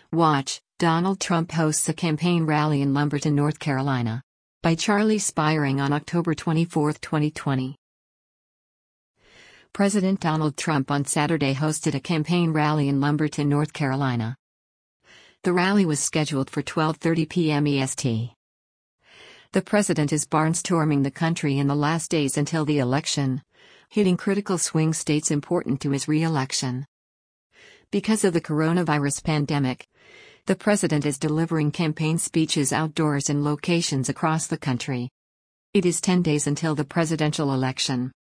Watch, Donald Trump hosts a campaign rally in Lumberton, North Carolina. By Charlie Spiering on October 24, 2020. President Donald Trump on Saturday hosted a campaign rally in Lumberton, North Carolina. The rally was scheduled for 12:30 p.m. EST. The president is barnstorming the country in the last days until the election, hitting critical swing states important to his re-election. Because of the coronavirus pandemic, the president is delivering campaign speeches outdoors in locations across the country. It is 10 days until the presidential election.